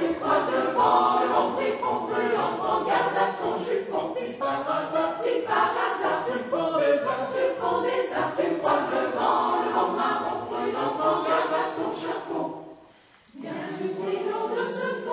tu croises le vent, le vent fripon, prudence, prends garde à ton jupon. Si par hasard tu prends des arts, tu croises le vent marron, prudence, prends garde à ton chapeau. Bien sûr, c'est long de se